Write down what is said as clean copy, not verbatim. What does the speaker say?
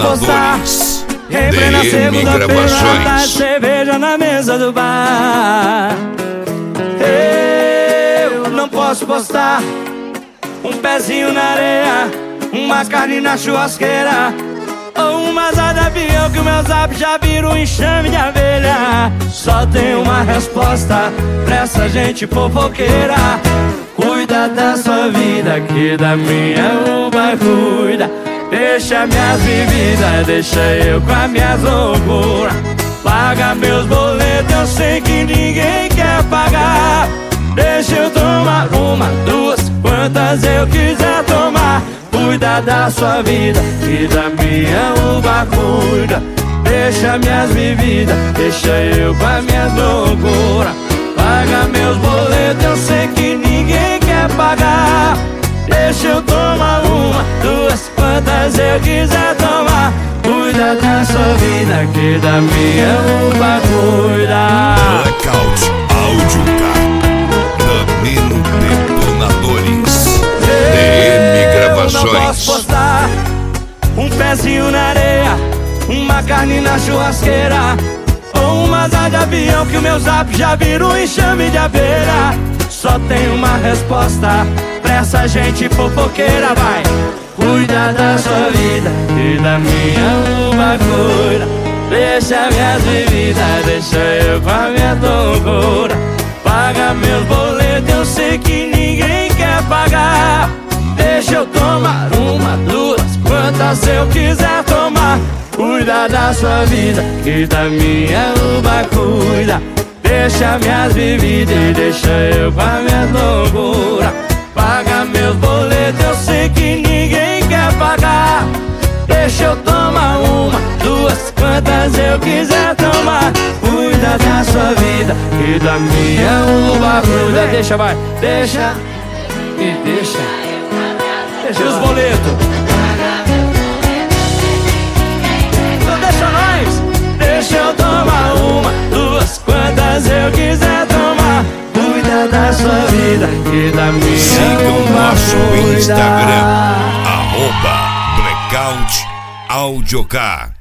postar. Em plena segunda-feira à tarde, cerveja na mesa do bar. Eu não posso postar um pezinho na areia, uma carne na churrasqueira, ou uma asa de avião que o meu zap já vira um enxame de abelha. Só tem uma resposta pra essa gente fofoqueira: cuida da sua vida, que da minha uva cuida. Deixa minhas bebidas, deixa eu com as minhas loucuras. Paga meus boletos, eu sei que ninguém quer pagar. Deixa eu tomar uma, duas, quantas eu quiser tomar. Cuida da sua vida, que da minha uva cuida. Deixa minhas bebidas, deixa eu com as minhas loucuras. Paga meus boletos, eu sei que ninguém quer pagar. Deixa eu tomar uma, duas, quantas eu quiser tomar. Cuida da sua vida, que da minha uva cuida. Blackout Áudio Car, Camino Detonadores, DM Gravações. Eu não posso postar um pezinho na areia, uma carne na churrasqueira, ou uma asa de avião que o meu zap já vira um enxame de abelha. Só tem uma resposta pra essa gente fofoqueira, vai. Cuida da sua vida, e da minha uva cuida. Deixa minhas bebidas, deixa eu com a minha loucura. Paga meus boletos, eu sei que ninguém quer pagar. Deixa eu tomar uma, duas, quantas eu quiser tomar. Cuida da sua vida, que da minha uva cuida. Deixa minhas bebidas e deixa eu com a minha loucura. Paga meus boletos, eu sei que ninguém quer pagar. Deixa eu tomar uma, duas, quantas eu quiser tomar. Cuida da sua vida, que da minha uva cuida. Deixa, vai, deixa, e deixa. Deixa os boletos. Então deixa nós. Deixa eu tomar uma, duas, quantas eu quiser tomar. Cuida da sua vida, que da minha siga o uva nosso cuida. Instagram, @Blackout Áudio Car.